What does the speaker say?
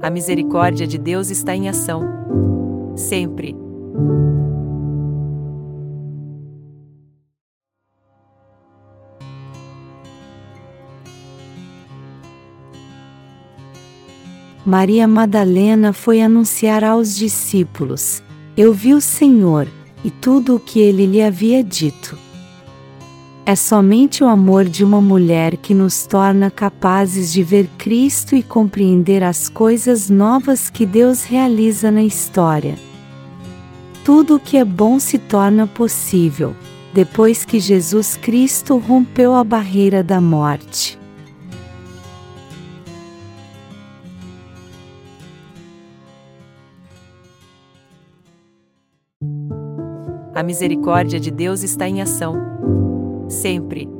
A misericórdia de Deus está em ação. Sempre. Maria Madalena foi anunciar aos discípulos: "Eu vi o Senhor", e tudo o que ele lhe havia dito. É somente o amor de uma mulher que nos torna capazes de ver Cristo e compreender as coisas novas que Deus realiza na história. Tudo o que é bom se torna possível, depois que Jesus Cristo rompeu a barreira da morte. A misericórdia de Deus está em ação. Sempre.